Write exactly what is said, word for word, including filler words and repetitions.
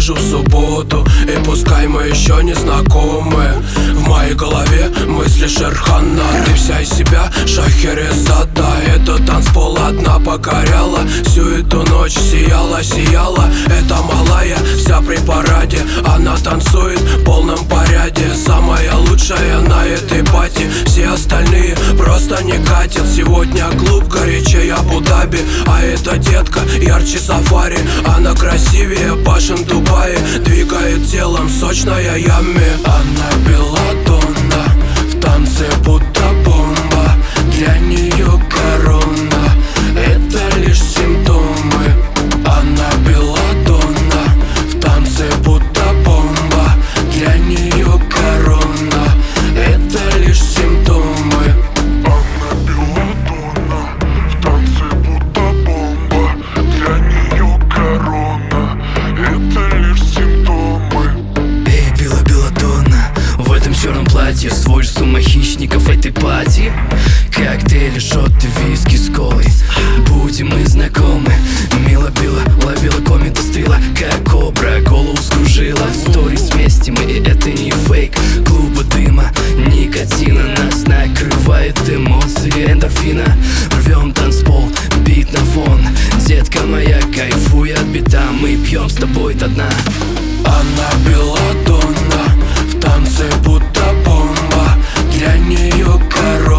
вижу в субботу, и пускай мы еще не знакомы, в моей голове мысли Шерхана. Ты вся из себя Шахерезада. Этот танцпол одна покоряла, всю эту ночь сияла, сияла. Это малая, вся при параде, она танцует в полном порядке. Самая лучшая на этой пати, все остальные просто не катят. Сегодня клуб горячее Абу-Даби, а эта детка ярче сафари. Она красивее башен Дубая, двигает телом сочная Ямми. Она белладонна, в танце будто бомба, для нее корона — это лишь симптомы. Она белладонна, в танце будто бомба, для нее корона — это лишь симптомы. Она белладонна, в танце будто бомба, для нее корона — это лишь симптомы. Эй, бела белладонна, в этом черном платье сводишь с ума хищников этой пати. Коктейли, шоты, виски с колой, будем мы знакомы. Мило била, ловила комет, остыла, как кобра, голову скружила. В сторис вместе мы, и это не фейк. Клуба дыма, никотина, нас накрывает эмоции эндорфина. Рвем танцпол, бит на фон, детка моя, кайфуй от бита, мы пьем с тобой до дна. Она белладонна, в танце будто бомба, для нее корона.